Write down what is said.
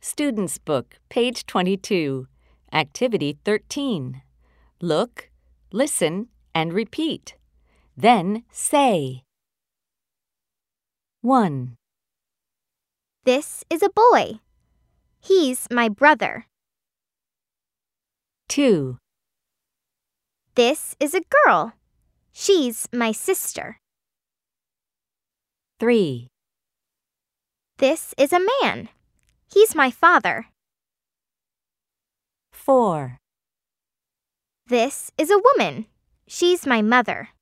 Student's Book, page 22. Activity 13. Look, listen, and repeat. Then say. 1, This is a boy. He's my brother. 2, This is a girl. She's my sister. 3, This is a man. He's my father. 4, This is a woman. She's my mother.